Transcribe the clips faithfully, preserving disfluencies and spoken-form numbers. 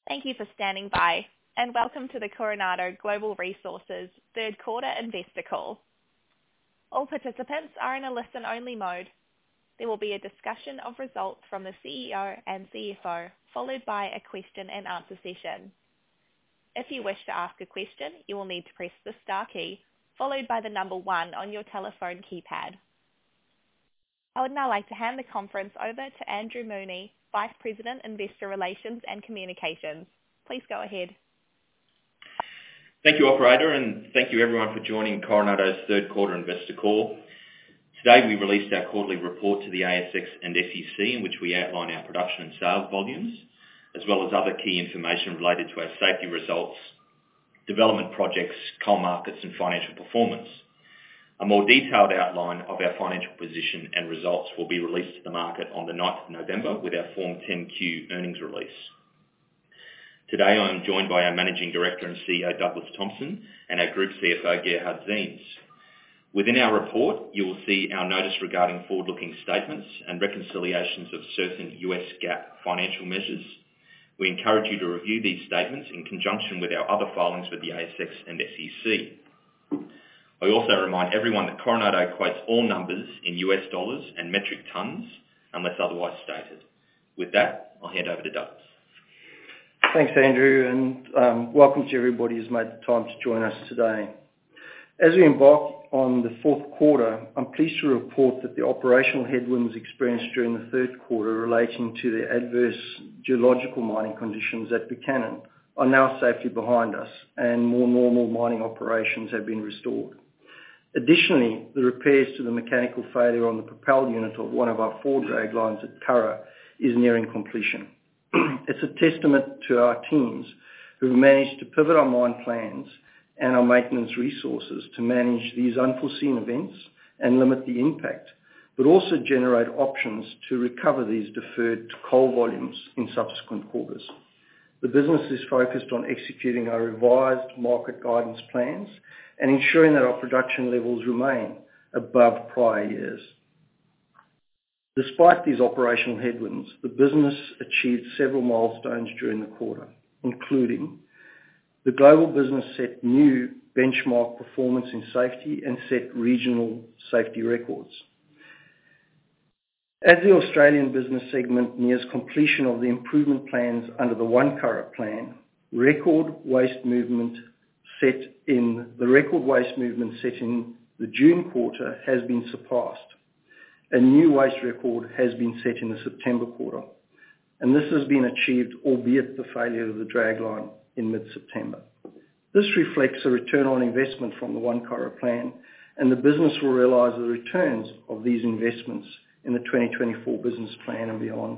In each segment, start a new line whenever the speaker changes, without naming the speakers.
Thank you for standing by, and welcome to the Coronado Global Resources third quarter investor call. All participants are in a listen-only mode. There will be a discussion of results from the C E O and C F O, followed by a question and answer session. If you wish to ask a question, you will need to press the star key, followed by the number one on your telephone keypad. I would now like to hand the conference over to Andrew Mooney, Vice President, Investor Relations and Communications. Please go ahead.
Thank you, operator, and thank you everyone for joining Coronado's third quarter investor call. Today we released our quarterly report to the A S X and S E C in which we outline our production and sales volumes, as well as other key information related to our safety results, development projects, coal markets and financial performance. A more detailed outline of our financial position and results will be released to the market on the ninth of November with our Form ten Q earnings release. Today I am joined by our Managing Director and C E O Douglas Thompson and our Group C F O Gerhard Ziems. Within our report, you will see our notice regarding forward-looking statements and reconciliations of certain U S GAAP financial measures. We encourage you to review these statements in conjunction with our other filings with the A S X and S E C. I also remind everyone that Coronado quotes all numbers in U S dollars and metric tons unless otherwise stated. With that, I'll hand over to Douglas.
Thanks, Andrew, and um, welcome to everybody who's made the time to join us today. As we embark on the fourth quarter, I'm pleased to report that the operational headwinds experienced during the third quarter relating to the adverse geological mining conditions at Buchanan are now safely behind us and more normal mining operations have been restored. Additionally, the repairs to the mechanical failure on the propel unit of one of our four drag lines at Curragh is nearing completion. It's a testament to our teams who have managed to pivot our mine plans and our maintenance resources to manage these unforeseen events and limit the impact, but also generate options to recover these deferred coal volumes in subsequent quarters. The business is focused on executing our revised market guidance plans and ensuring that our production levels remain above prior years. Despite these operational headwinds, the business achieved several milestones during the quarter, including the global business set new benchmark performance in safety and set regional safety records. As the Australian business segment nears completion of the improvement plans under the One Curragh plan, record waste movement set in the record waste movement set in the June quarter has been surpassed. A new waste record has been set in the September quarter, and this has been achieved albeit the failure of the drag line in mid-September. This reflects a return on investment from the One Curragh plan, and the business will realise the returns of these investments in the twenty twenty-four business plan and beyond.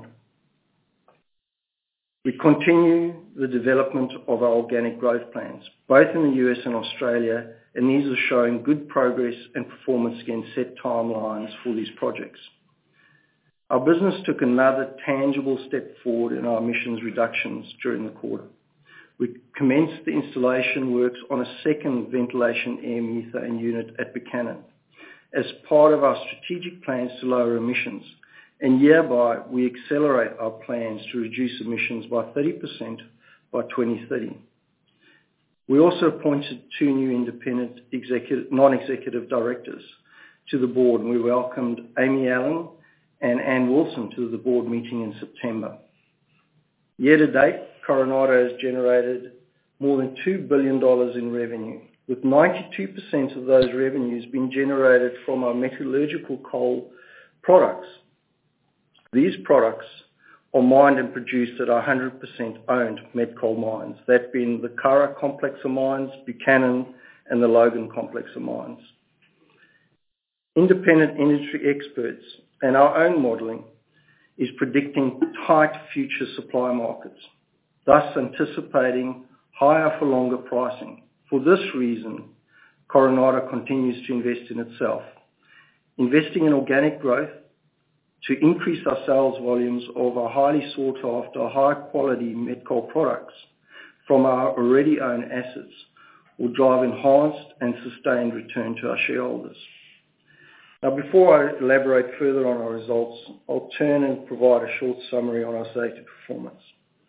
We continue the development of our organic growth plans, both in the U S and Australia, and these are showing good progress and performance against set timelines for these projects. Our business took another tangible step forward in our emissions reductions during the quarter. We commenced the installation works on a second ventilation air methane unit at Buchanan as part of our strategic plans to lower emissions, and hereby we accelerate our plans to reduce emissions by thirty percent by twenty thirty. We also appointed two new independent executive, non-executive directors to the board, and we welcomed Amy Allen and Anne Wilson to the board meeting in September. Year to date, Coronado has generated more than two billion dollars in revenue, with ninety-two percent of those revenues being generated from our metallurgical coal products. These products are mined and produced at our one hundred percent owned met coal mines, that being the Curragh complex of mines, Buchanan and the Logan complex of mines. Independent industry experts and our own modelling is predicting tight future supply markets, thus anticipating higher for longer pricing. For this reason, Coronado continues to invest in itself, investing in organic growth to increase our sales volumes of our highly sought after, high quality met coal products from our already owned assets will drive enhanced and sustained return to our shareholders. Now, before I elaborate further on our results, I'll turn and provide a short summary on our safety performance.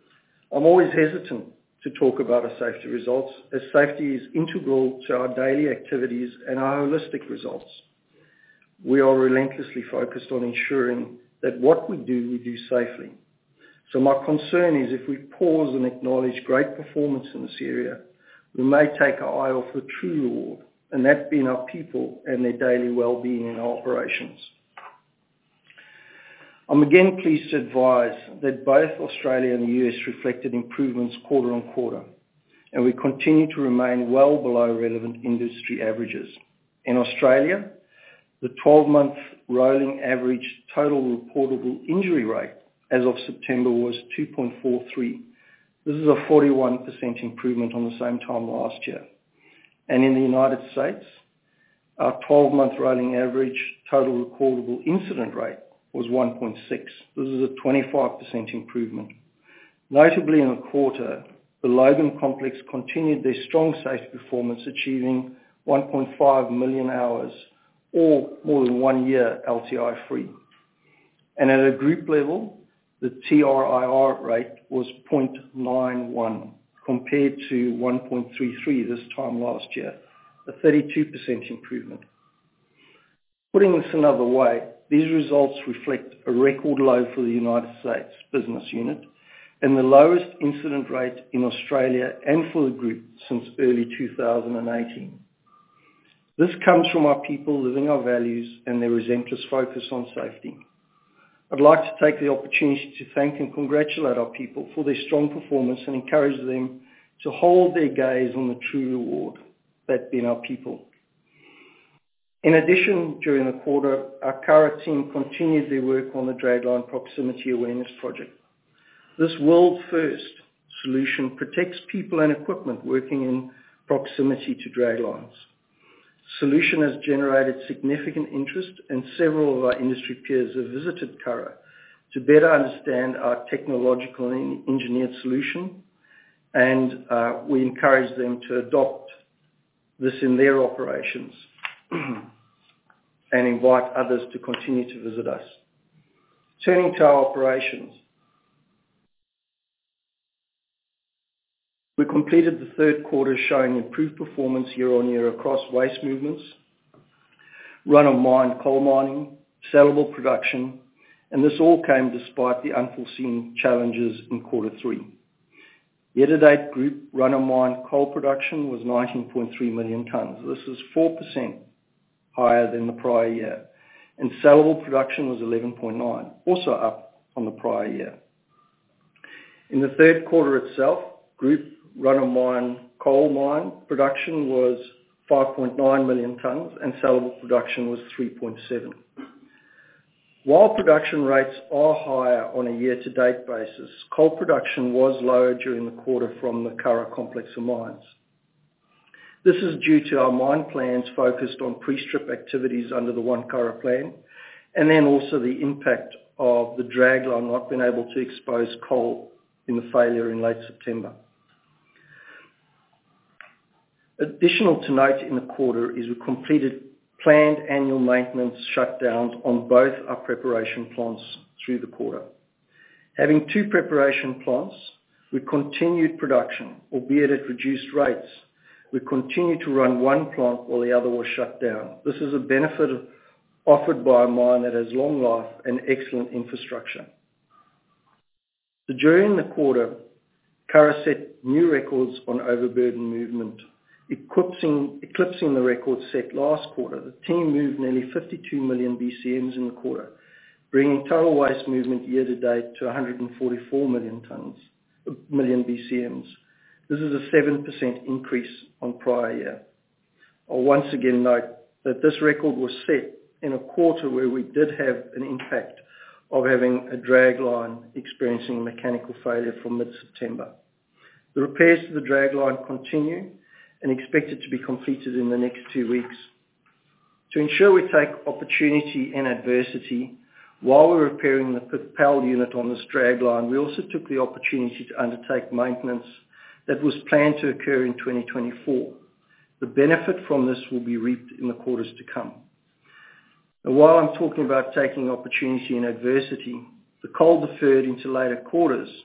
I'm always hesitant to talk about our safety results, as safety is integral to our daily activities and our holistic results. We are relentlessly focused on ensuring that what we do, we do safely. So my concern is if we pause and acknowledge great performance in this area, we may take our eye off the true reward, and that being our people and their daily well-being in our operations. I'm again pleased to advise that both Australia and the U S reflected improvements quarter on quarter, and we continue to remain well below relevant industry averages. In Australia, the twelve-month rolling average total reportable injury rate as of September was two point four three. This is a forty-one percent improvement on the same time last year. And in the United States, our twelve-month rolling average total recordable incident rate was one point six. This is a twenty-five percent improvement. Notably in the quarter, the Logan Complex continued their strong safety performance, achieving one point five million hours or more than one year L T I free. And at a group level, the T R I R rate was zero point nine one compared to one point three three this time last year, a thirty-two percent improvement. Putting this another way, these results reflect a record low for the United States business unit and the lowest incident rate in Australia and for the group since early two thousand eighteen. This comes from our people living our values and their relentless focus on safety. I'd like to take the opportunity to thank and congratulate our people for their strong performance and encourage them to hold their gaze on the true reward, that being our people. In addition, during the quarter, our Curragh team continued their work on the Dragline Proximity Awareness Project. This world-first solution protects people and equipment working in proximity to draglines. Solution has generated significant interest, and several of our industry peers have visited Curragh to better understand our technological and engineered solution, and uh, we encourage them to adopt this in their operations and invite others to continue to visit us. Turning to our operations. We completed the third quarter showing improved performance year on year across waste movements, run-of-mine coal mining, sellable production, and this all came despite the unforeseen challenges in quarter three. Year-to-date group run-of-mine coal production was nineteen point three million tonnes. This is four percent higher than the prior year, and sellable production was eleven point nine, also up on the prior year. In the third quarter itself, group run-of-mine coal mine production was five point nine million tonnes and sellable production was three point seven. While production rates are higher on a year-to-date basis, coal production was lower during the quarter from the Curragh complex of mines. This is due to our mine plans focused on pre-strip activities under the One Curragh plan, and then also the impact of the dragline not being able to expose coal in the failure in late September. Additional to note in the quarter is we completed planned annual maintenance shutdowns on both our preparation plants through the quarter. Having two preparation plants, we continued production, albeit at reduced rates. We continued to run one plant while the other was shut down. This is a benefit offered by a mine that has long life and excellent infrastructure. So during the quarter, Curragh set new records on overburden movement, eclipsing, eclipsing the record set last quarter. The team moved nearly fifty-two million B C Ms in the quarter, bringing total waste movement year to date to one hundred forty-four million tonnes, million B C Ms. This is a seven percent increase on prior year. I'll once again note that this record was set in a quarter where we did have an impact of having a dragline experiencing mechanical failure from mid-September. The repairs to the dragline continue and expected to be completed in the next two weeks. To ensure we take opportunity and adversity, while we're repairing the propel unit on this dragline, we also took the opportunity to undertake maintenance that was planned to occur in twenty twenty-four. The benefit from this will be reaped in the quarters to come. Now, while I'm talking about taking opportunity and adversity, the coal deferred into later quarters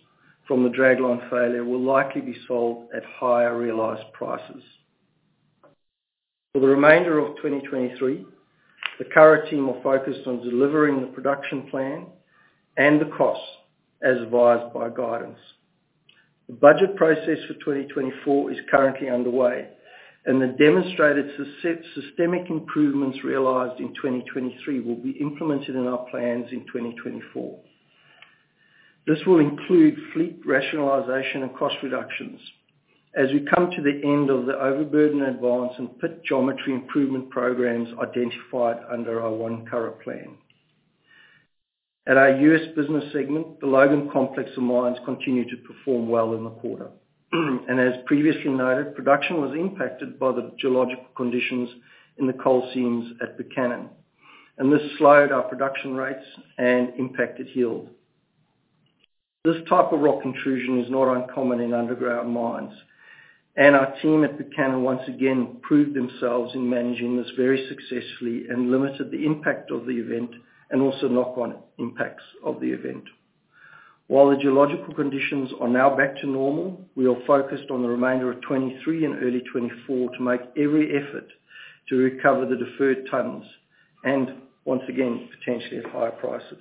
from the dragline failure will likely be sold at higher realized prices. For the remainder of twenty twenty-three, the Curragh team are focused on delivering the production plan and the costs as advised by guidance. The budget process for twenty twenty-four is currently underway, and the demonstrated systemic improvements realized in twenty twenty-three will be implemented in our plans in twenty twenty-four. This will include fleet rationalisation and cost reductions as we come to the end of the overburden advance and pit geometry improvement programs identified under our One Curragh plan. At our U S business segment, the Logan complex of mines continued to perform well in the quarter. And as previously noted, production was impacted by the geological conditions in the coal seams at Buchanan, and this slowed our production rates and impacted yield. This type of rock intrusion is not uncommon in underground mines, and our team at Buchanan once again proved themselves in managing this very successfully and limited the impact of the event and also knock-on impacts of the event. While the geological conditions are now back to normal, we are focused on the remainder of twenty-three and early twenty-four to make every effort to recover the deferred tonnes and, once again, potentially at higher prices.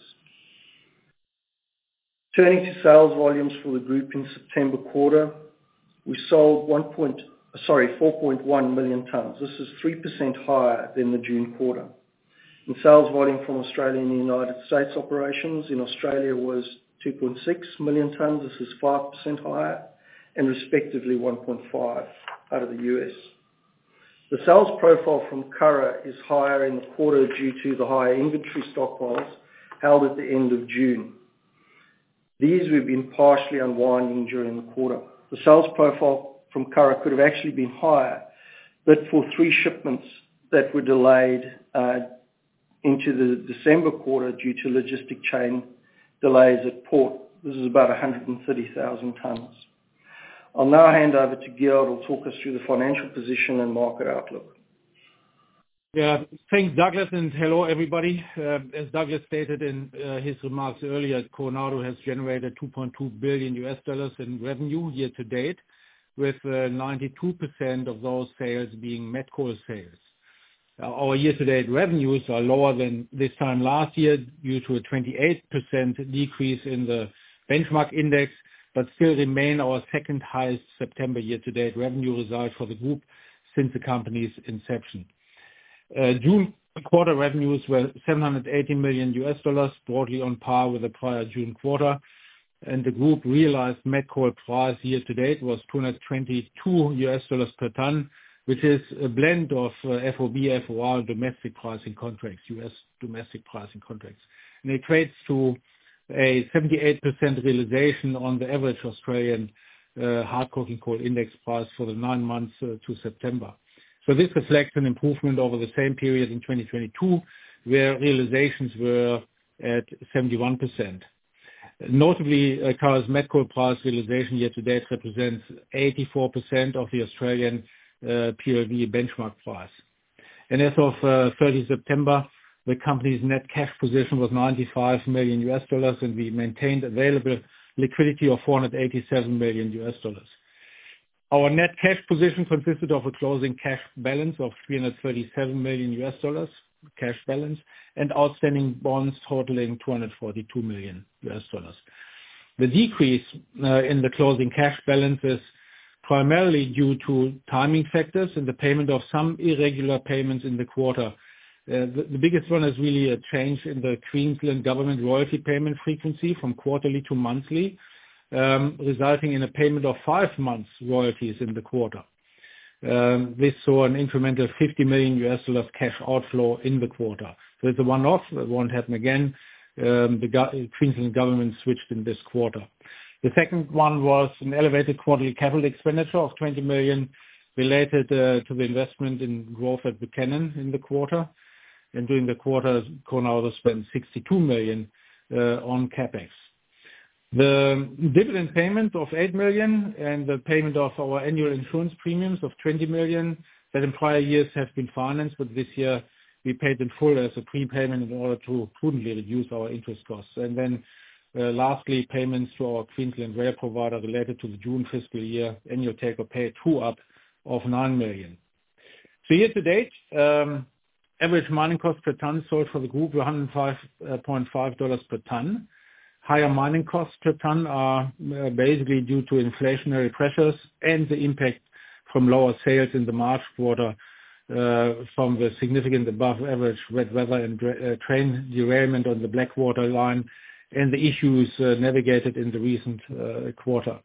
Turning to sales volumes for the group in September quarter, we sold one point, sorry, four point one million tonnes. This is three percent higher than the June quarter. And sales volume from Australia and the United States operations in Australia was two point six million tonnes. This is five percent higher, and respectively one point five out of the U S. The sales profile from Curragh is higher in the quarter due to the higher inventory stockpiles held at the end of June. These have been partially unwinding during the quarter. The sales profile from Curragh could have actually been higher, but for three shipments that were delayed uh, into the December quarter due to logistic chain delays at port. This is about one hundred thirty thousand tonnes. I'll now hand over to Gerhard, who will talk us through the financial position and market outlook.
Yeah, thanks, Douglas, and hello, everybody. Uh, as Douglas stated in uh, his remarks earlier, Coronado has generated two point two billion U S dollars in revenue year to date, with uh, ninety-two percent of those sales being met coal sales. Uh, our year-to-date revenues are lower than this time last year due to a twenty-eight percent decrease in the benchmark index, but still remain our second highest September year-to-date revenue result for the group since the company's inception. Uh, June quarter revenues were seven hundred eighty million U S dollars, broadly on par with the prior June quarter, and the group realized met coal price year-to-date was two hundred twenty-two U S dollars per ton, which is a blend of uh, F O B, F O R, domestic pricing contracts, U S domestic pricing contracts. And it equates to a seventy-eight percent realization on the average Australian uh, hard coking coal index price for the nine months uh, to September. So this reflects an improvement over the same period in twenty twenty-two, where realizations were at seventy-one percent. Notably, uh, Curragh's met coal price realization year-to-date represents eighty-four percent of the Australian uh, P L V benchmark price. And as of uh, thirtieth September, the company's net cash position was ninety-five million U S dollars, and we maintained available liquidity of four hundred eighty-seven million U S dollars. Our net cash position consisted of a closing cash balance of three hundred thirty-seven million U S dollars, cash balance, and outstanding bonds totaling two hundred forty-two million U S dollars. The decrease uh, in the closing cash balance is primarily due to timing factors and the payment of some irregular payments in the quarter. Uh, the, the biggest one is really a change in the Queensland government royalty payment frequency from quarterly to monthly, um, resulting in a payment of five months royalties in the quarter. Um, this saw an incremental fifty million U S dollars cash outflow in the quarter. So it's a one-off. It won't happen again. Um, the go- Queensland government switched in this quarter. The second one was an elevated quarterly capital expenditure of twenty million related uh, to the investment in growth at Buchanan in the quarter. And during the quarter, Coronado spent sixty-two million uh, on capex. The dividend payment of eight million and the payment of our annual insurance premiums of twenty million that in prior years have been financed, but this year we paid in full as a prepayment in order to prudently reduce our interest costs. And then Uh, lastly, payments to our Queensland rail provider related to the June fiscal year annual take-or-pay true-up of nine million. So year to date, um, average mining cost per ton sold for the group were one hundred five point five dollars per ton. Higher mining costs per ton are uh, basically due to inflationary pressures and the impact from lower sales in the March quarter uh, from the significant above-average wet weather and uh, train derailment on the Blackwater line and the issues uh, navigated in the recent uh, quarter.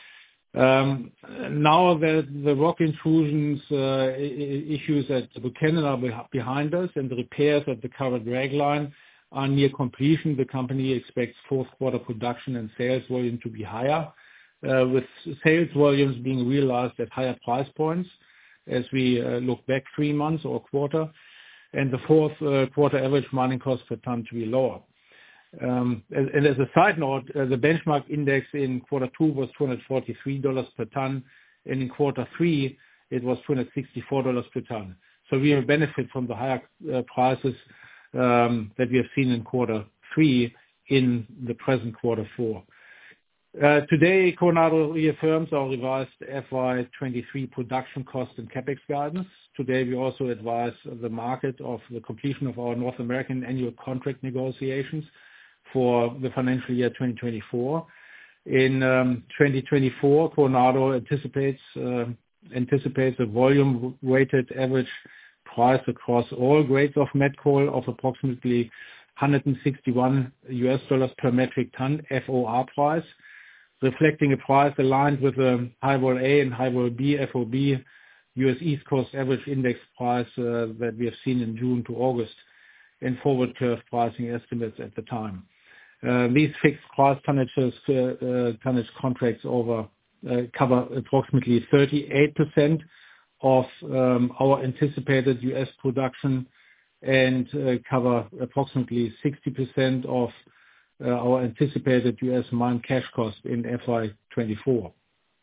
Um, now that the rock intrusions uh, issues at Buchanan are be- behind us and the repairs at the current drag line are near completion, the company expects fourth quarter production and sales volume to be higher, uh, with sales volumes being realized at higher price points as we uh, look back three months or quarter, and the fourth uh, quarter average mining cost per ton to be lower. Um, and, and as a side note, uh, the benchmark index in quarter two was two hundred forty-three dollars per ton, and in quarter three it was two hundred sixty-four dollars per ton. So we will benefit from the higher uh, prices um, that we have seen in quarter three in the present quarter four. Uh, today, Coronado reaffirms our revised F Y twenty-three production cost and CapEx guidance. Today, we also advise the market of the completion of our North American annual contract negotiations for the financial year twenty twenty-four. In um, twenty twenty-four, Coronado anticipates uh, anticipates a volume-weighted average price across all grades of met coal of approximately one hundred sixty-one U S dollars per metric ton F O R price, reflecting a price aligned with the High Vol A and High Vol B F O B U S East Coast average index price uh, that we have seen in June to August and forward curve pricing estimates at the time. Uh, these fixed price tonnages, uh, uh, tonnage contracts over uh, cover approximately thirty-eight percent of um, our anticipated U S production and uh, cover approximately sixty percent of uh, our anticipated U S mine cash cost in F Y twenty-four.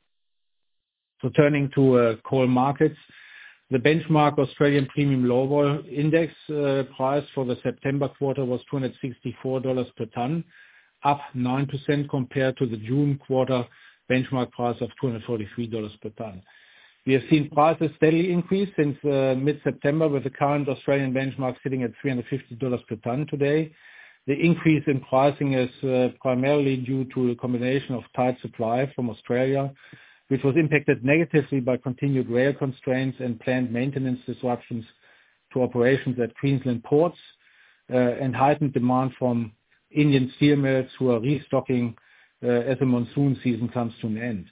So turning to uh, coal markets, the benchmark Australian Premium Low Vol Index uh, price for the September quarter was two hundred sixty-four dollars per ton, up nine percent compared to the June quarter benchmark price of two hundred forty-three dollars per ton. We have seen prices steadily increase since uh, mid-September, with the current Australian benchmark sitting at three hundred fifty dollars per ton today. The increase in pricing is uh, primarily due to a combination of tight supply from Australia, which was impacted negatively by continued rail constraints and planned maintenance disruptions to operations at Queensland ports, uh, and heightened demand from Indian steel mills who are restocking uh, as the monsoon season comes to an end.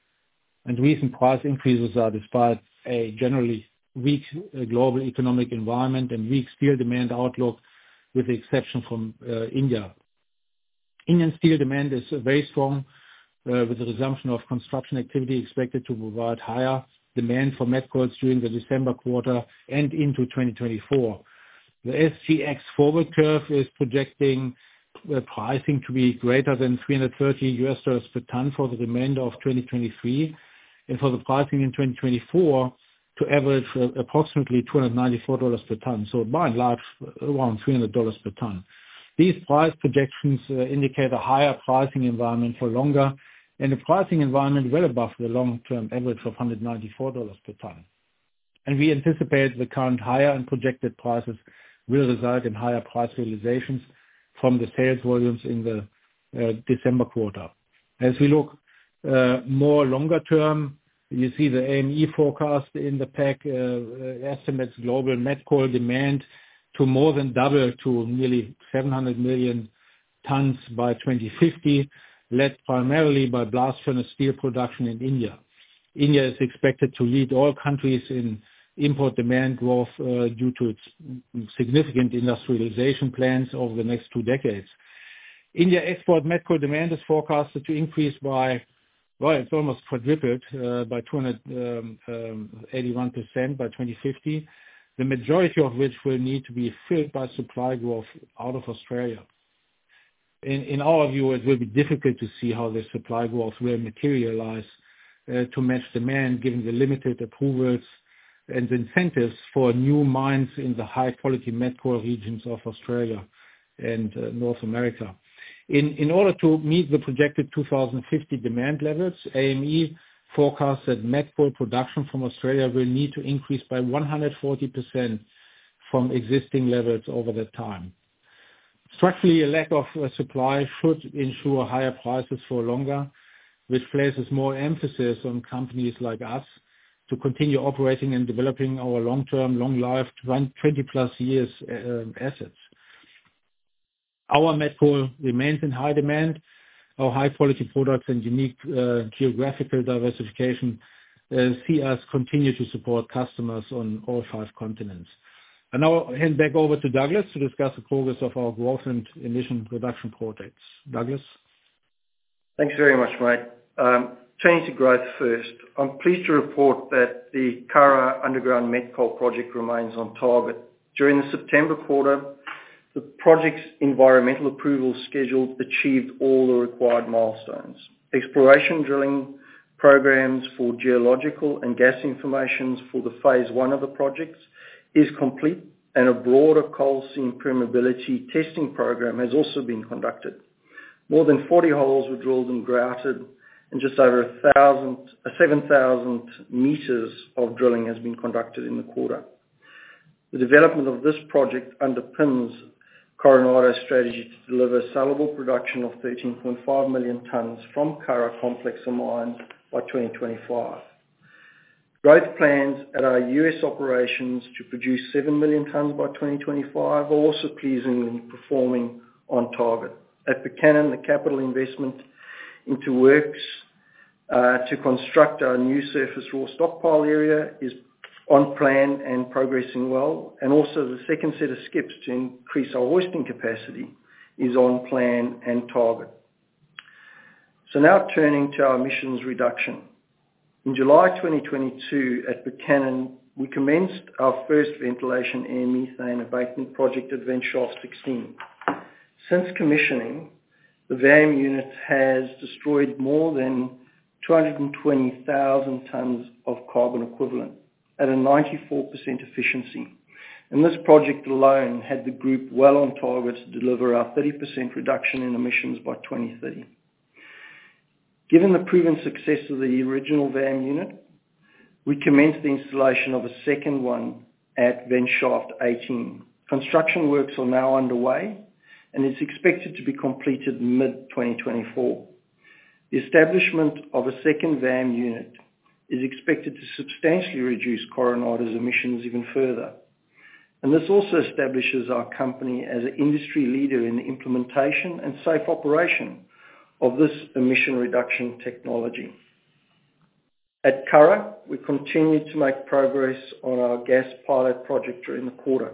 And recent price increases are despite a generally weak uh, global economic environment and weak steel demand outlook, with the exception from uh, India. Indian steel demand is uh, very strong, Uh, with the resumption of construction activity expected to provide higher demand for met coals during the December quarter and into twenty twenty-four. The S G X forward curve is projecting uh, pricing to be greater than three hundred thirty U S dollars per ton for the remainder of twenty twenty-three, and for the pricing in twenty twenty-four to average uh, approximately two hundred ninety-four dollars per ton. So by and large, around three hundred dollars per ton. These price projections uh, indicate a higher pricing environment for longer, and a pricing environment well above the long-term average of one hundred ninety-four dollars per ton. And we anticipate the current higher and projected prices will result in higher price realizations from the sales volumes in the uh, December quarter. As we look uh, more longer term, you see the A M E forecast in the pack uh, uh, estimates global met coal demand to more than double to nearly seven hundred million tons by twenty fifty, led primarily by blast furnace steel production in India. India is expected to lead all countries in import demand growth uh, due to its significant industrialization plans over the next two decades. India export met coal demand is forecasted to increase by, well, it's almost quadrupled uh, by two hundred eighty-one percent by twenty fifty, the majority of which will need to be filled by supply growth out of Australia. In, in our view, it will be difficult to see how this supply growth will materialize uh, to match demand, given the limited approvals and incentives for new mines in the high-quality met coal regions of Australia and uh, North America. In, in order to meet the projected two thousand fifty demand levels, A M E forecasts that met coal production from Australia will need to increase by one hundred forty percent from existing levels over that time. Structurally, a lack of uh, supply should ensure higher prices for longer, which places more emphasis on companies like us to continue operating and developing our long-term, long-lived, twenty plus years uh, assets. Our met coal remains in high demand. Our high-quality products and unique uh, geographical diversification uh, see us continue to support customers on all five continents. I now hand back over to Douglas to discuss the progress of our growth and emission reduction projects. Douglas?
Thanks very much, mate. Um, turning to growth first, I'm pleased to report that the Curragh Underground Met Coal project remains on target. During the September quarter, the project's environmental approval schedule achieved all the required milestones. Exploration drilling programs for geological and gas information for the phase one of the projects is complete, and a broader coal seam permeability testing program has also been conducted. More than forty holes were drilled and grouted, and just over a thousand, uh, seven thousand meters of drilling has been conducted in the quarter. The development of this project underpins Coronado's strategy to deliver saleable production of thirteen point five million tonnes from Curragh Complex of Mines by twenty twenty-five. Growth plans at our U S operations to produce seven million tonnes by twenty twenty-five are also pleasingly performing on target. At Buchanan, the capital investment into works uh, to construct our new surface raw stockpile area is on plan and progressing well, and also the second set of skips to increase our hoisting capacity is on plan and target. So now turning to our emissions reduction. In July twenty twenty-two at Buchanan, we commenced our first ventilation air methane abatement project at Vent Shaft sixteen. Since commissioning, the V A M unit has destroyed more than two hundred twenty thousand tonnes of carbon equivalent at a ninety-four percent efficiency. And this project alone had the group well on target to deliver our thirty percent reduction in emissions by twenty thirty. Given the proven success of the original V A M unit, we commenced the installation of a second one at Vent Shaft eighteen. Construction works are now underway, and it's expected to be completed mid twenty twenty-four. The establishment of a second V A M unit is expected to substantially reduce Coronado's emissions even further. And this also establishes our company as an industry leader in the implementation and safe operation of this emission reduction technology. At Curragh, we continue to make progress on our gas pilot project during the quarter.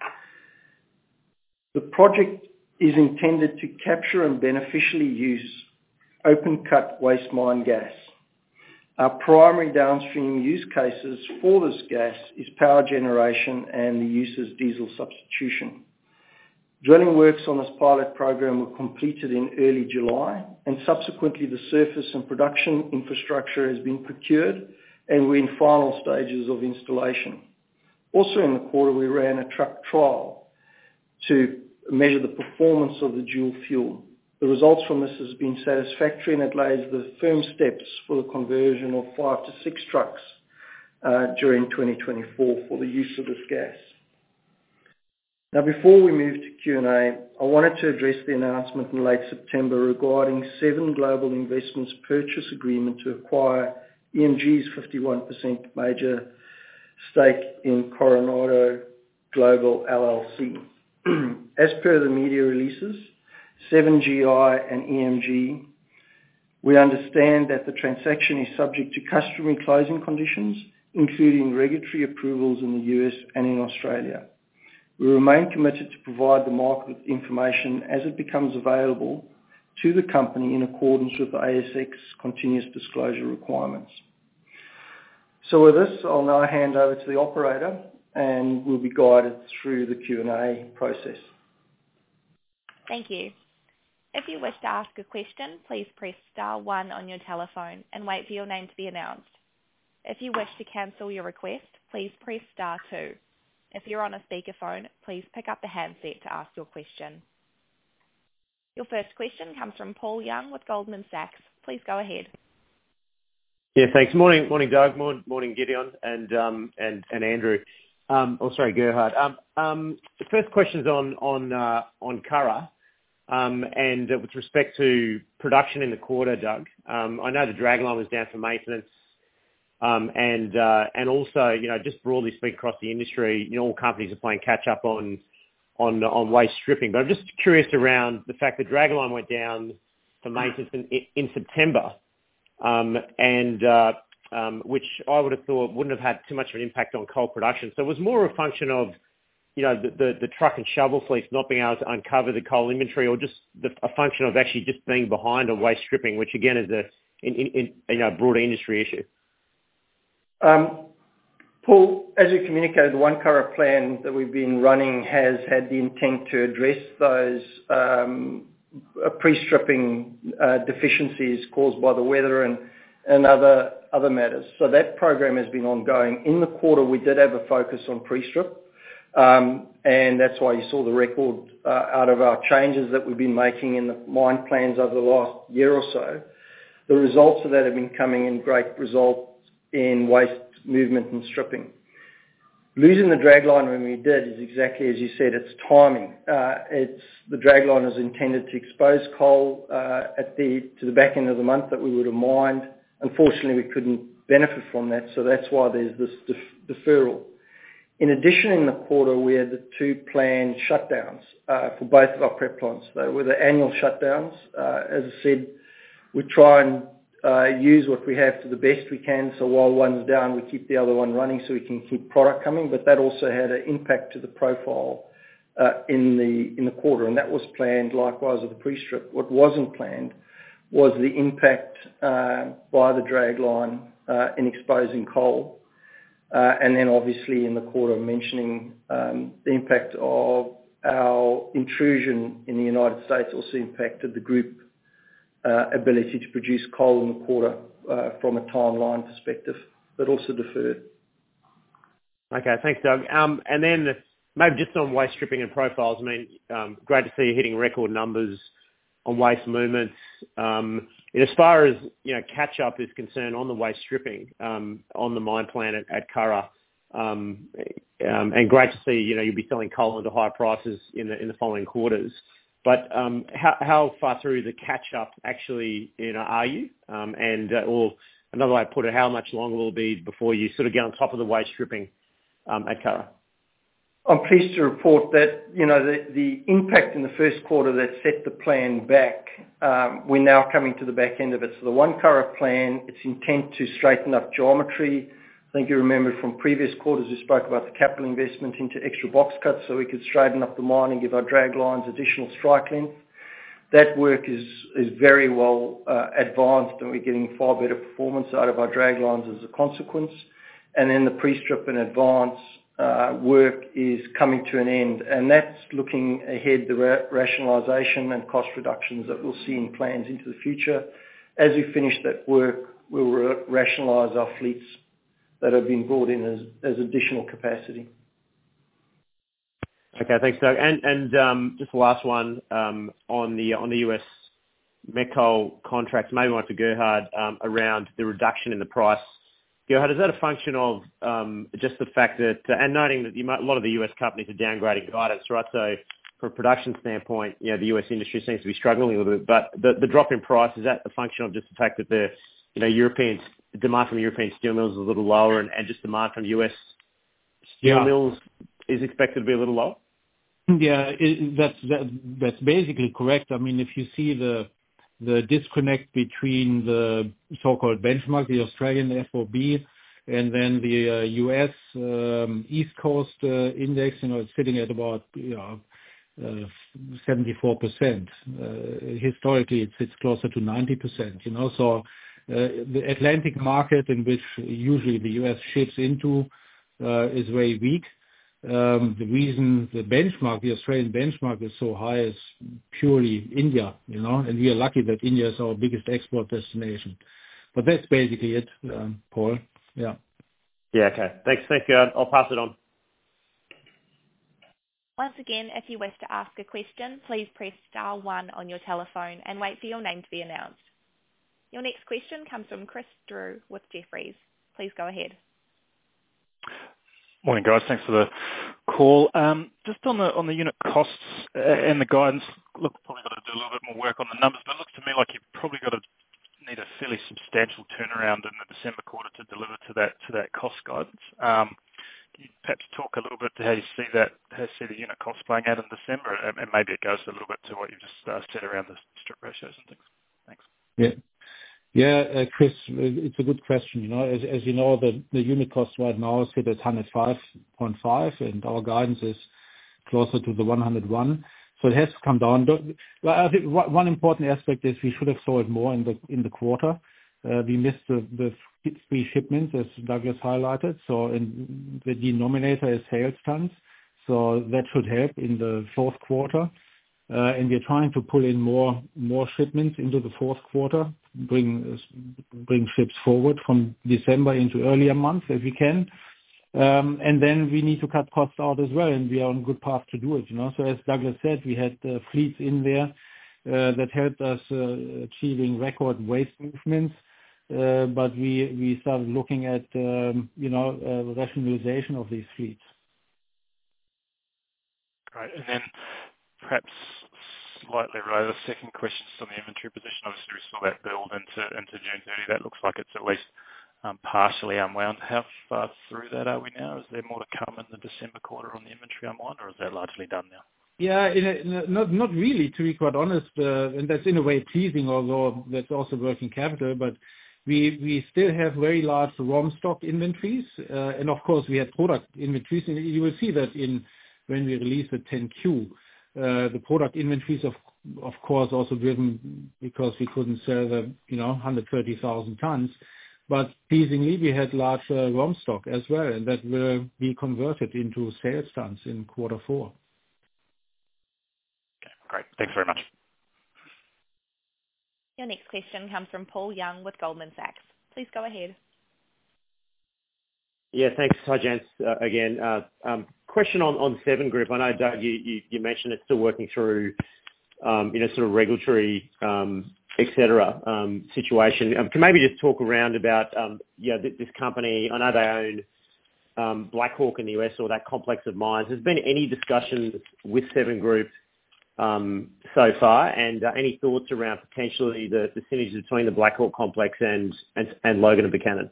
The project is intended to capture and beneficially use open-cut waste mine gas. Our primary downstream use cases for this gas is power generation and the use as diesel substitution. Drilling works on this pilot program were completed in early July, and subsequently the surface and production infrastructure has been procured, and we're in final stages of installation. Also in the quarter, we ran a truck trial to measure the performance of the dual fuel. The results from this has been satisfactory, and it lays the firm steps for the conversion of five to six trucks uh, during twenty twenty-four for the use of this gas. Now, before we move to Q and A, I wanted to address the announcement in late September regarding Seven Global Investments' purchase agreement to acquire E M G's fifty-one percent major stake in Coronado Global L L C. As per the media releases, Seven G I and E M G, we understand that the transaction is subject to customary closing conditions, including regulatory approvals in the U S and in Australia. We remain committed to provide the market with information as it becomes available to the company in accordance with the A S X continuous disclosure requirements. So with this, I'll now hand over to the operator and we'll be guided through the Q and A process.
Thank you. If you wish to ask a question, please press star one on your telephone and wait for your name to be announced. If you wish to cancel your request, please press star two. If you're on a speakerphone, please pick up the handset to ask your question. Your first question comes from Paul Young with Goldman Sachs. Please go ahead.
Yeah, thanks. Morning, morning, Doug. Morning, morning, Gideon and um, and and Andrew. Um, oh, sorry, Gerhard. Um, um, the first question is on on uh, on Curragh, um, and uh, with respect to production in the quarter, Doug. Um, I know the dragline was down for maintenance, um, and uh, and also, you know, just broadly speaking across the industry, you know, all companies are playing catch up on on on waste stripping. But I'm just curious around the fact that dragline went down for maintenance in, in September. Um, and uh, um, which I would have thought wouldn't have had too much of an impact on coal production. So it was more a function of, you know, the, the, the truck and shovel fleets not being able to uncover the coal inventory, or just the, a function of actually just being behind on waste stripping, which again is a in, in, in, you know, broader industry issue.
Um, Paul, as you communicated, the One Curragh plan that we've been running has had the intent to address those um, pre-stripping uh, deficiencies caused by the weather and, and other other matters. So that program has been ongoing. In the quarter, we did have a focus on pre-strip, um, and that's why you saw the record uh, out of our changes that we've been making in the mine plans over the last year or so. The results of that have been coming in great results in waste movement and stripping. Losing the dragline when we did is exactly as you said, it's timing. Uh, it's the dragline is intended to expose coal uh, at the to the back end of the month that we would have mined. Unfortunately, we couldn't benefit from that, so that's why there's this def- deferral. In addition, in the quarter, we had the two planned shutdowns uh, for both of our prep plants. They were the annual shutdowns. Uh, as I said, we try and Uh, use what we have to the best we can. So while one's down, we keep the other one running so we can keep product coming. But that also had an impact to the profile uh, in the in the quarter, and that was planned likewise with the pre-strip. What wasn't planned was the impact uh, by the dragline uh, in exposing coal, uh, and then obviously in the quarter mentioning um, the impact of our intrusion in the United States also impacted the group Uh, ability to produce coal in the quarter uh, from a timeline perspective, but also deferred.
Okay, thanks, Doug. Um, and then maybe just on waste stripping and profiles, I mean, um, great to see you hitting record numbers on waste movements. Um, and as far as, you know, catch-up is concerned on the waste stripping um, on the mine plan at, at Curragh, um, um, and great to see, you know, you'll be selling coal into higher prices in the in the following quarters. But um, how, how far through the catch-up actually, you know, are you? Um, and uh, or another way to put it, how much longer will it be before you sort of get on top of the waste stripping um, at Curragh?
I'm pleased to report that, you know, the, the impact in the first quarter that set the plan back, um, we're now coming to the back end of it. So the One Curragh plan, its intent to straighten up geometry. I think you remember from previous quarters we spoke about the capital investment into extra box cuts so we could straighten up the mine and give our drag lines additional strike length. That work is is very well uh, advanced, and we're getting far better performance out of our drag lines as a consequence. And then the pre-strip and advance uh, work is coming to an end, and that's looking ahead, the ra- rationalisation and cost reductions that we'll see in plans into the future. As we finish that work, we'll ra- rationalise our fleets that have been brought in as, as additional capacity.
Okay, thanks, Doug. And and um, just the last one um, on the on the U S met coal contracts, maybe one for Gerhard, um, around the reduction in the price. Gerhard, is that a function of um, just the fact that, uh, and noting that you might, a lot of the U S companies are downgrading guidance, right? So from a production standpoint, you know, the U S industry seems to be struggling a little bit. But the, the drop in price, is that a function of just the fact that the, you know, European demand from European steel mills is a little lower, and, and just demand from U S steel
Yeah.
mills is expected to be a little lower?
Yeah, it, that's that, that's basically correct. I mean, if you see the the disconnect between the so-called benchmark, the Australian F O B, and then the uh, U S um, East Coast uh, index, you know, it's sitting at about, you know, uh, seventy-four percent. Uh, historically, it sits closer to ninety percent. You know, so uh, the Atlantic market, in which usually the U S ships into, uh, is very weak. Um, the reason the benchmark, the Australian benchmark, is so high is purely India, you know, and we are lucky that India is our biggest export destination. But that's basically it, um, Paul. Yeah.
Yeah, okay. Thanks, thank you. I'll pass it on.
Once again, if you wish to ask a question, please press star one on your telephone and wait for your name to be announced. Your next question comes from Chris Drew with Jefferies. Please go ahead.
Morning, guys. Thanks for the call. Um, just on the on the unit costs and the guidance, look, probably got to do a little bit more work on the numbers, but it looks to me like you've probably got to need a fairly substantial turnaround in the December quarter to deliver to that to that cost guidance. Um, can you perhaps talk a little bit to how you see that, how you see the unit costs playing out in December, and, and maybe it goes a little bit to what you just uh, said around the strip ratios and things. Thanks.
Yeah. Yeah, uh, Chris, it's a good question. You know, as as you know, the the unit cost right now is hit at one oh five point five, and our guidance is closer to the one oh one. So it has to come down. Well, I think one important aspect is we should have sold more in the in the quarter. Uh, we missed the the three shipments, as Douglas highlighted. So in the denominator is sales tons. So that should help in the fourth quarter. Uh, and we're trying to pull in more more shipments into the fourth quarter, bring bring ships forward from December into earlier months if we can. Um, and then we need to cut costs out as well, and we are on a good path to do it. You know, so as Douglas said, we had uh, fleets in there uh, that helped us uh, achieving record waste movements. Uh, but we we started looking at um, you know uh, rationalization of these fleets.
Great, and then perhaps slightly related, the second question is on the inventory position. Obviously, we saw that build into into June thirtieth. That looks like it's at least um, partially unwound. How far through that are we now? Is there more to come in the December quarter on the inventory unwind, or is that largely done now?
Yeah, in a, in a, not not really, to be quite honest, uh, and that's in a way pleasing, although that's also working capital. But we we still have very large ROM stock inventories, uh, and of course we had product inventories, and you will see that in when we release the ten Q. Uh, the product inventories, of of course, also driven because we couldn't sell the, you know, one hundred thirty thousand tons. But pleasingly, we had large uh, ROM stock as well, and that will be converted into sales tons in quarter four.
Okay, great. Thanks very much.
Your next question comes from Paul Young with Goldman Sachs. Please go ahead.
Yeah, thanks. Hi, gents. Uh, again, uh, um, question on, on Seven Group. I know, Doug, you, you, you mentioned it's still working through, um, you know, sort of regulatory, um, et cetera, um, situation. Um, can maybe just talk around about, um, yeah, th- this company. I know they own um, Blackhawk in the U S, or that complex of mines. Has there been any discussions with Seven Group um, so far, and uh, any thoughts around potentially the, the synergies between the Blackhawk complex and, and, and Logan and Buchanan?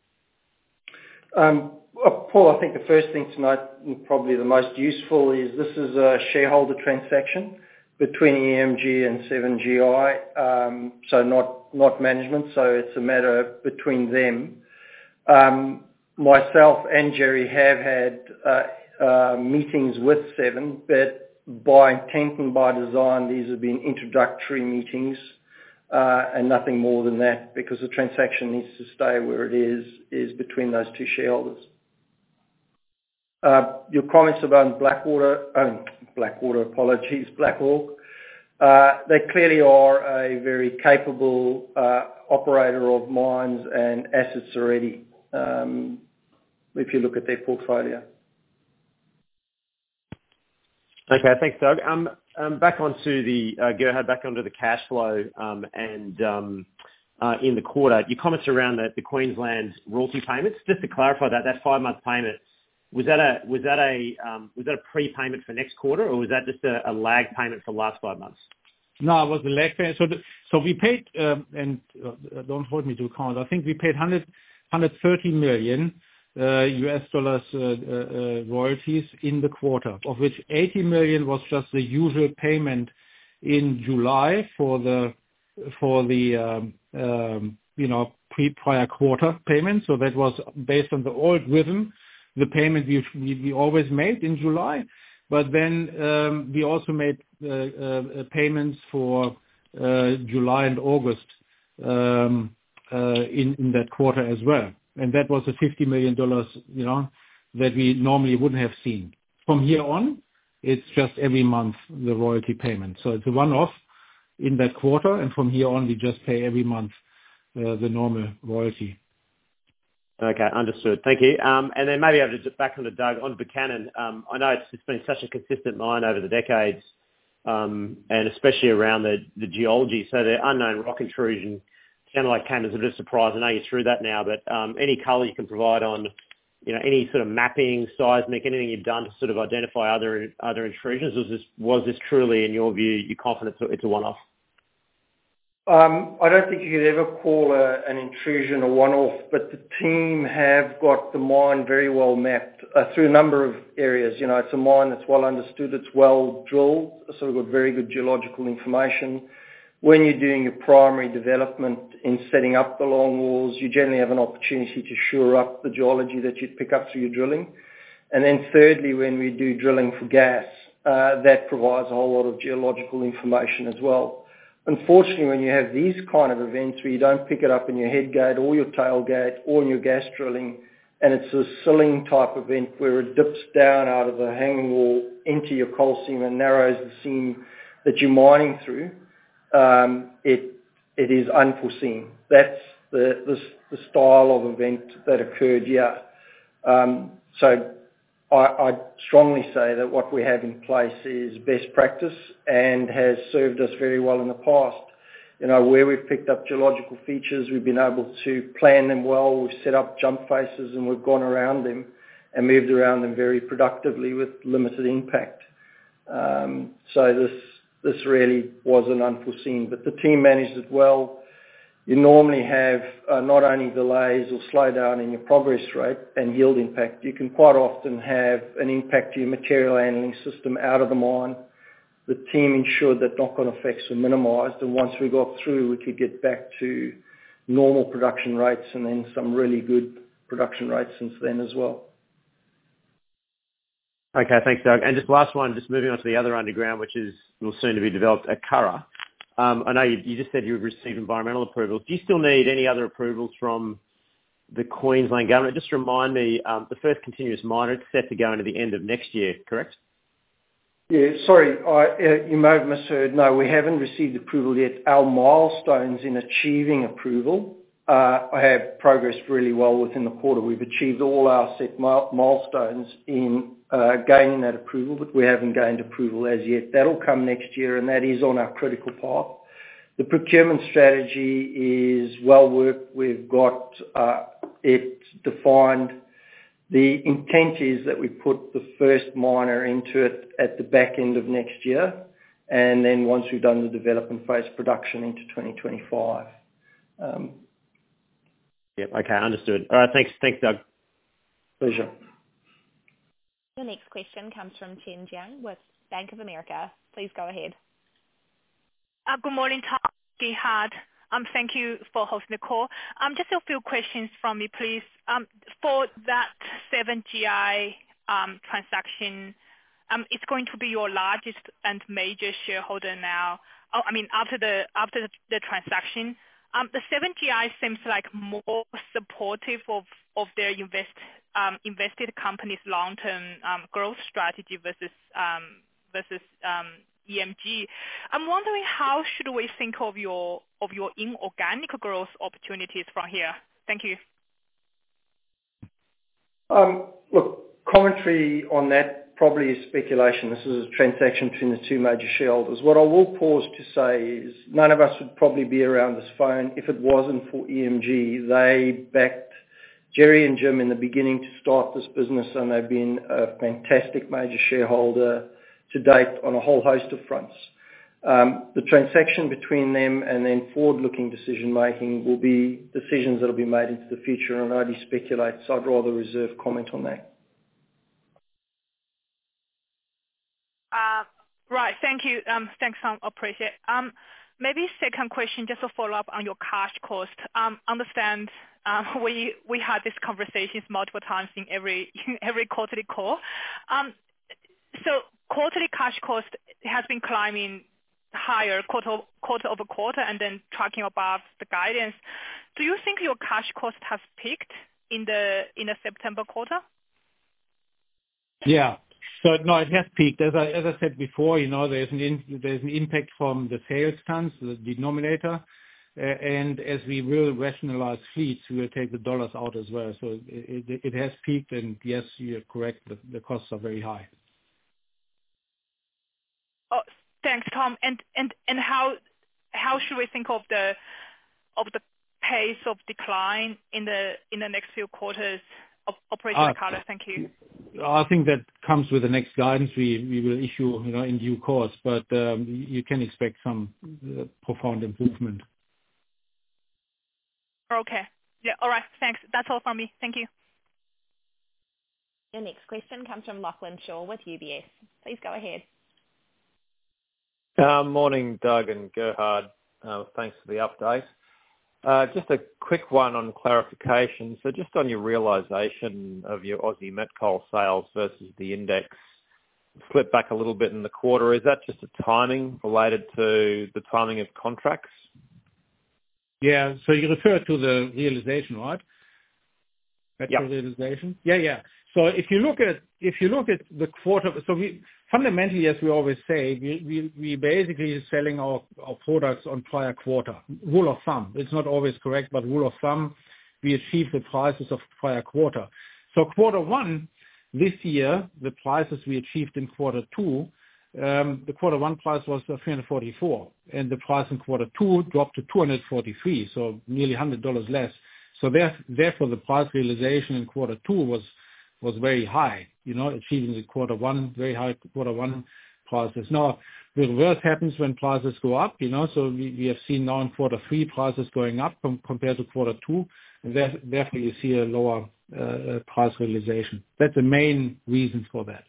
Um, well, Paul, I think the first thing to note, and probably the most useful, is this is a shareholder transaction between E M G and seven G I, um, so not not management. So it's a matter between them. Um, myself and Jerry have had uh, uh, meetings with Seven, but by intent and by design, these have been introductory meetings. Uh, and nothing more than that, because the transaction needs to stay where it is, is between those two shareholders. Uh, your comments about Blackwater, um, Blackwater, apologies, Blackhawk, uh, they clearly are a very capable uh, operator of mines and assets already, um, if you look at their portfolio.
Okay, thanks, Doug. Um, um, back onto the uh, Gerhard, back onto the cash flow, um, and um, uh, in the quarter, your comments around the, the Queensland royalty payments. Just to clarify that, that five-month payment, was that a was that a um, was that a prepayment for next quarter, or was that just a, a lag payment for the last five months?
No, it was a lag payment. So, the, so we paid, um, and uh, don't hold me to account. I think we paid one hundred thirty million. Uh, U S dollars uh, uh, royalties in the quarter, of which eighty million was just the usual payment in July for the for the um, um, you know pre prior quarter payment. So that was based on the old rhythm, the payment we we, we always made in July. But then um, we also made uh, uh, payments for uh, July and August um, uh, in in that quarter as well. And that was a fifty million dollars, you know, that we normally wouldn't have seen. From here on, it's just every month the royalty payment. So it's a one-off in that quarter, and from here on we just pay every month uh, the normal royalty.
Okay, understood. Thank you. Um, and then maybe I'll just back on to Doug on Buchanan. Um, I know it's, it's been such a consistent mine over the decades, um, and especially around the, the geology. So the unknown rock intrusion sounded like came as a bit of a surprise. I know you're through that now, but um, any colour you can provide on, you know, any sort of mapping, seismic, anything you've done to sort of identify other other intrusions? Was this was this truly, in your view, you're confident it's a one-off?
Um, I don't think you could ever call a, an intrusion a one-off, but the team have got the mine very well mapped uh, through a number of areas. You know, it's a mine that's well understood, it's well drilled, so we've got very good geological information. When you're doing your primary development in setting up the long walls, you generally have an opportunity to shore up the geology that you'd pick up through your drilling. And then thirdly, when we do drilling for gas, uh, that provides a whole lot of geological information as well. Unfortunately, when you have these kind of events where you don't pick it up in your head gate or your tail gate or in your gas drilling, and it's a silling type event where it dips down out of the hanging wall into your coal seam and narrows the seam that you're mining through, um, it it is unforeseen. That's the, the, the style of event that occurred here. Um, so I, I'd strongly say that what we have in place is best practice and has served us very well in the past. You know, where we've picked up geological features, we've been able to plan them well. We've set up jump faces and we've gone around them and moved around them very productively with limited impact. Um, so this this really wasn't unforeseen, but the team managed it well. You normally have uh, not only delays or slowdown in your progress rate and yield impact, you can quite often have an impact to your material handling system out of the mine. The team ensured that knock-on effects were minimised, and once we got through, we could get back to normal production rates and then some really good production rates since then as well.
Okay, thanks, Doug. And just last one, just moving on to the other underground, which is will soon to be developed at Curragh. Um, I know you, you just said you received environmental approvals. Do you still need any other approvals from the Queensland government? Just remind me, um, the first continuous miner is set to go into the end of next year, correct?
Yeah, sorry, I, uh, you may have misheard. No, we haven't received approval yet. Our milestones in achieving approval uh, have progressed really well within the quarter. We've achieved all our set milestones in uh, gaining that approval, but we haven't gained approval as yet. That'll come next year, and that is on our critical path. The procurement strategy is well worked. We've got uh, it defined. The intent is that we put the first miner into it at the back end of next year, and then once we've done the development phase, production into twenty twenty-five. Um,
Yep. Okay, understood. All right, thanks, thanks, Doug.
Pleasure.
The next question comes from Chen Jiang with Bank of America. Please go ahead.
Uh, good morning, Tom, Gerhard. Um, thank you for hosting the call. Um, just a few questions from me, please. Um, for that seven G I um, transaction, um, it's going to be your largest and major shareholder now. Oh, I mean, after the after the, the transaction, um, the seven G I seems like more supportive of of their invest um, invested company's long-term um, growth strategy versus um, versus um, E M G. I'm wondering, how should we think of your of your inorganic growth opportunities from here? Thank you.
Um, look, commentary on that probably is speculation. This is a transaction between the two major shareholders. What I will pause to say is none of us would probably be around this phone if it wasn't for E M G. They backed Jerry and Jim in the beginning to start this business, and they've been a fantastic major shareholder to date on a whole host of fronts. Um, the transaction between them and then forward-looking decision-making will be decisions that will be made into the future, and I only speculate, so I'd rather reserve comment on that.
Uh, right, thank you. Um, thanks, Tom. Appreciate it. Um, maybe second question, just to follow up on your cash cost. Um, understand um, we we had these conversations multiple times in every in every quarterly call. Um, so quarterly cash cost has been climbing higher quarter quarter over quarter and then tracking above the guidance. Do you think your cash cost has peaked in the in the September quarter?
Yeah. So no, it has peaked. As I as I said before, you know, there's an in, there's an impact from the sales tons, the denominator, and as we will rationalize fleets, we will take the dollars out as well. So it, it, it has peaked, and yes, you're correct, the, the costs are very high.
Oh, thanks, Tom. And and and how how should we think of the of the pace of decline in the in the next few quarters of Operation
Uh,
Ricardo? Thank you.
I think that comes with the next guidance we, we will issue, you know, in due course, but um, you can expect some uh, profound improvement.
Okay. Yeah. All right. Thanks. That's all from me. Thank you.
Your next question comes from Lachlan Shaw with U B S. Please go ahead.
Uh, morning, Doug and Gerhard. Uh, thanks for the update. Uh, just a quick one on clarification. So just on your realisation of your Aussie met coal sales versus the index, slipped back a little bit in the quarter. Is that just a timing related to the timing of contracts?
Yeah, so you refer to the realization, right?
Yep.
Realization. Yeah, yeah. So if you look at if you look at the quarter, so we fundamentally, as we always say, we we, we basically selling our, our products on prior quarter. Rule of thumb. It's not always correct, but rule of thumb, we achieve the prices of prior quarter. So quarter one this year, the prices we achieved in quarter two, um, the quarter one price was three hundred forty-four, and the price in quarter two dropped to two hundred forty-three, so nearly one hundred dollars less. So there, therefore, the price realization in quarter two was was very high, you know, achieving the quarter one, very high quarter one prices. Now, the reverse happens when prices go up, you know, so we, we have seen now in quarter three prices going up com- compared to quarter two, and there, therefore you see a lower uh, price realization. That's the main reason for that.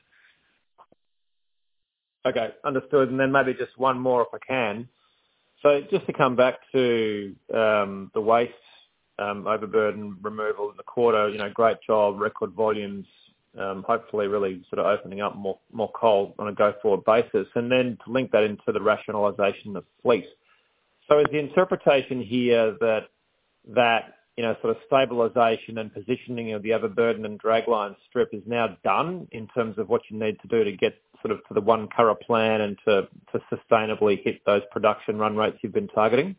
Okay, understood. And then maybe just one more if I can. So just to come back to um, the waste um, overburden removal in the quarter, you know, great job, record volumes, um, hopefully really sort of opening up more, more coal on a go-forward basis. And then to link that into the rationalisation of fleet. So is the interpretation here that that, you know, sort of stabilisation and positioning of the overburden and dragline strip is now done in terms of what you need to do to get sort of to the one Curragh plan and to, to sustainably hit those production run rates you've been targeting?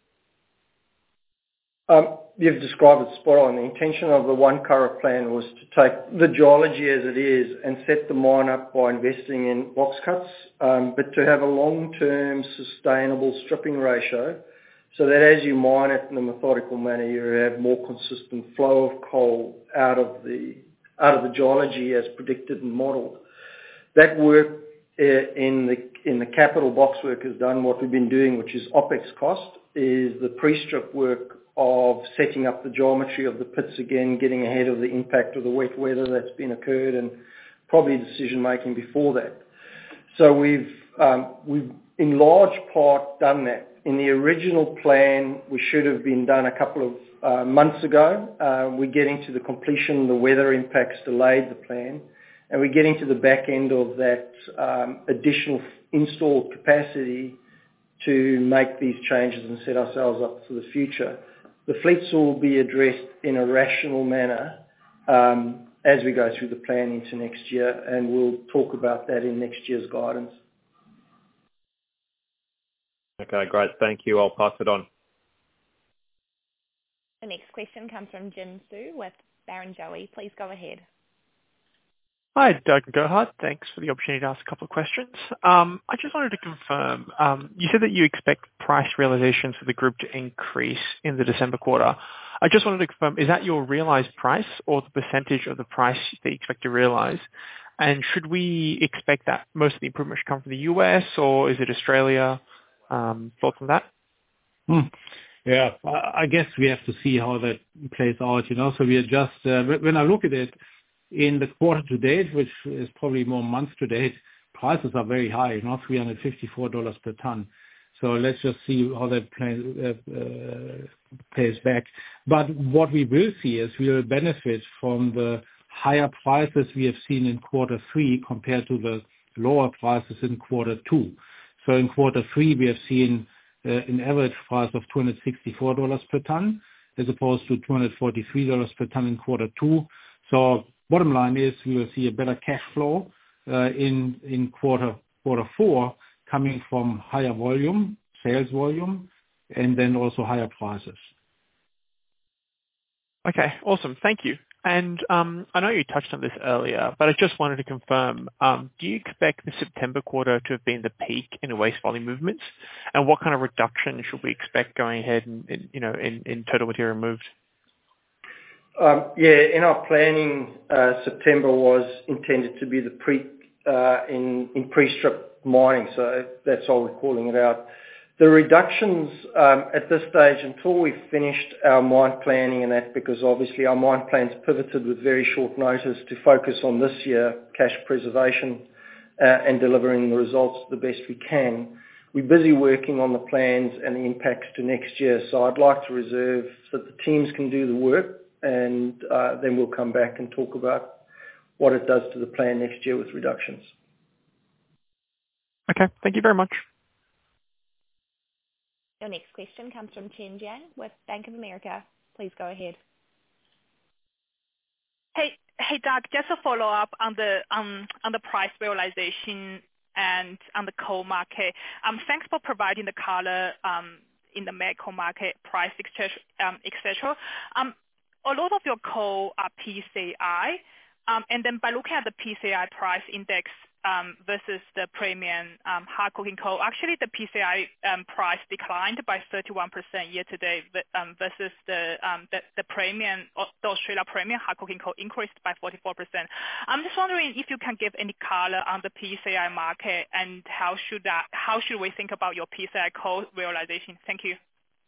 Um, you've described it spot on. The intention of the One Curragh plan was to take the geology as it is and set the mine up by investing in box cuts, um, but to have a long-term sustainable stripping ratio so that as you mine it in a methodical manner, you have more consistent flow of coal out of the out of the geology as predicted and modelled. That work uh, in the in the capital box work is done. What we've been doing, which is OPEX cost, is the pre-strip work of setting up the geometry of the pits again, getting ahead of the impact of the wet weather that's been occurred, and probably decision making before that. So we've um, we've in large part done that. In the original plan, we should have been done a couple of uh, months ago. Uh, we're getting to the completion, the weather impacts delayed the plan, and we're getting to the back end of that um, additional installed capacity to make these changes and set ourselves up for the future. The fleets will be addressed in a rational manner um, as we go through the plan into next year, and we'll talk about that in next year's guidance.
Okay, great. Thank you. I'll pass it on.
The next question comes from Jim Su with Barrenjoey. Please go ahead.
Hi, Doug and Gerhard. Thanks for the opportunity to ask a couple of questions. Um, I just wanted to confirm, um, you said that you expect price realizations for the group to increase in the December quarter. I just wanted to confirm, is that your realised price or the percentage of the price that you expect to realise? And should we expect that most of the improvement should come from the U S or is it Australia? Um, thoughts on that?
Hmm. Yeah, I I guess we have to see how that plays out, you know. So we adjust, uh, when I look at it, in the quarter to date, which is probably more month to date, prices are very high, you know, three hundred fifty-four dollars per ton. So let's just see how that plays, uh, uh, plays back. But what we will see is we will benefit from the higher prices we have seen in quarter three compared to the lower prices in quarter two. So in quarter three, we have seen uh, an average price of two hundred sixty-four dollars per ton, as opposed to two hundred forty-three dollars per ton in quarter two. So bottom line is we will see a better cash flow uh, in in quarter quarter four coming from higher volume, sales volume, and then also higher prices.
Okay, awesome. Thank you. And um, I know you touched on this earlier, but I just wanted to confirm, um, do you expect the September quarter to have been the peak in waste volume movements? And what kind of reduction should we expect going ahead in, in you know, in, in total material moved?
Um, yeah, in our planning, uh, September was intended to be the peak uh, in, in pre-strip mining, so that's why we're calling it out. The reductions um, at this stage, until we've finished our mine planning and that, because obviously our mine plans pivoted with very short notice to focus on this year, cash preservation, uh, and delivering the results the best we can. We're busy working on the plans and the impacts to next year, so I'd like to reserve so that the teams can do the work, and uh, then we'll come back and talk about what it does to the plan next year with reductions.
Okay, thank you very much.
Your next question comes from Chen Jiang with Bank of America. Please go ahead.
Hey, hey, Doug, just a follow-up on the um, on the price realization and on the coal market. Um, Thanks for providing the color um, in the met coal market price, et cetera. Um, et cetera. Um, a lot of your coal are P C I, um, and then by looking at the P C I price index um, versus the premium um, hard coking coal, actually the P C I um, price declined by thirty-one percent year to date um, versus the, um, the the premium, the Australia premium hard coking coal increased by forty-four percent. I'm just wondering if you can give any color on the P C I market and how should that how should we think about your P C I coal realization? Thank you.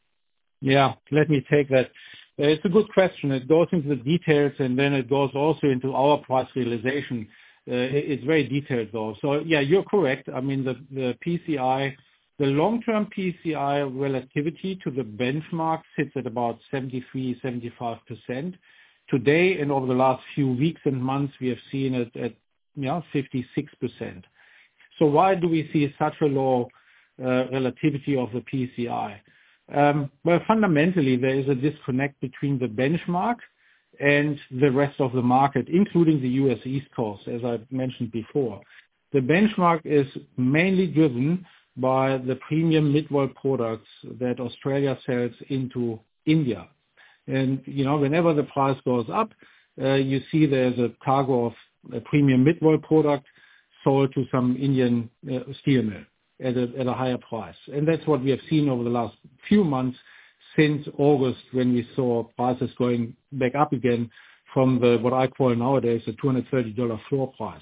Yeah, let me take that. Uh, It's a good question. It goes into the details, and then it goes also into our price realization. Uh, it- It's very detailed, though. So yeah, you're correct. I mean, the the P C I, the long-term P C I relativity to the benchmark sits at about seventy-three, seventy-five percent. Today, and over the last few weeks and months, we have seen it at, you know, fifty-six percent. So why do we see such a low uh, relativity of the P C I? Um, well, fundamentally, there is a disconnect between the benchmark and the rest of the market, including the U S East Coast, as I mentioned before. The benchmark is mainly driven by the premium mid-vol products that Australia sells into India. And, you know, whenever the price goes up, uh, you see there's a cargo of a premium mid-vol product sold to some Indian uh, steel mill at a, at a higher price. And that's what we have seen over the last few months since August, when we saw prices going back up again from the, what I call nowadays, a two hundred thirty dollars floor price.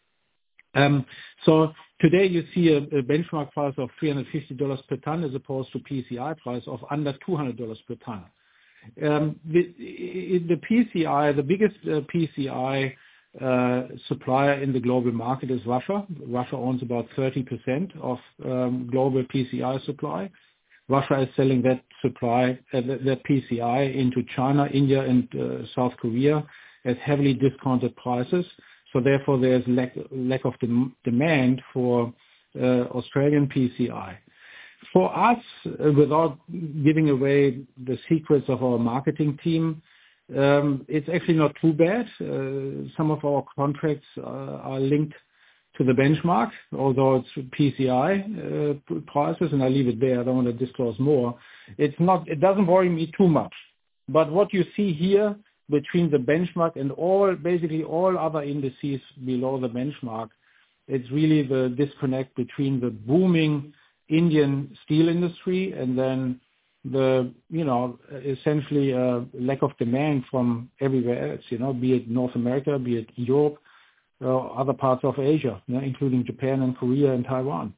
Um, so today you see a, a benchmark price of three hundred fifty dollars per ton as opposed to P C I price of under two hundred dollars per ton. Um, the, the P C I, the biggest uh, P C I uh, supplier in the global market is Russia. Russia owns about thirty percent of um, global P C I supply. Russia is selling that supply, uh, that, that P C I into China, India, and uh, South Korea at heavily discounted prices. So therefore, there's lack lack of dem- demand for uh, Australian P C I. For us, uh, without giving away the secrets of our marketing team, um, it's actually not too bad. Uh, some of our contracts uh, are linked to the benchmark, although it's P C I uh, prices, and I leave it there. I don't want to disclose more. It's not. It doesn't worry me too much. But what you see here between the benchmark and all, basically all other indices below the benchmark, it's really the disconnect between the booming Indian steel industry and then the, you know, essentially uh, lack of demand from everywhere else, you know, be it North America, be it Europe, uh, other parts of Asia, you know, including Japan and Korea and Taiwan.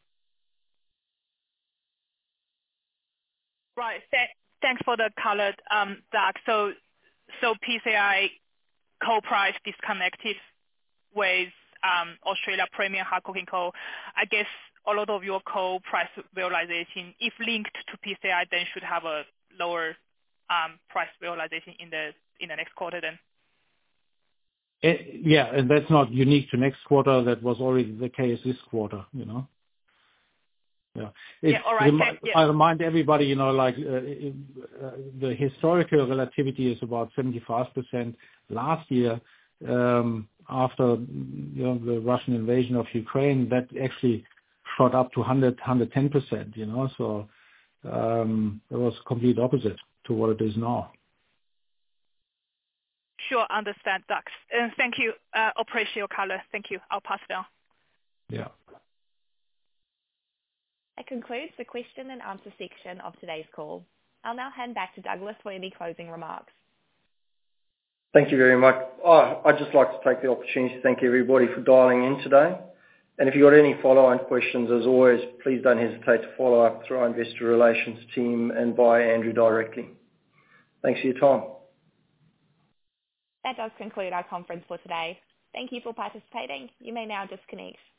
Right. Th- thanks for the color, um, Doug. So, so P C I coal price disconnected with um, Australia premium hard coking coal. I guess a lot of your coal price realization, if linked to P C I, then should have a lower um, price realization in the in the next quarter then.
It, yeah, and that's not unique to next quarter. That was already the case this quarter, you know. Yeah. It's,
yeah, all right.
remi-
yeah.
I remind everybody, you know, like uh, uh, the historical relativity is about seventy-five percent. Last year, um, after you know the Russian invasion of Ukraine, that actually shot up to one hundred, one hundred ten percent. You know, so um, it was complete opposite to what it is now.
Sure, understand, Doug. Uh, thank you. Uh, appreciate your color. Thank you. I'll pass it on.
Yeah.
That concludes the question and answer section of today's call. I'll now hand back to Douglas for any closing remarks.
Thank you very much. Oh, I'd just like to take the opportunity to thank everybody for dialing in today. And if you've got any follow-on questions, as always, please don't hesitate to follow up through our investor relations team and via Andrew directly. Thanks for your time.
That does conclude our conference for today. Thank you for participating. You may now disconnect.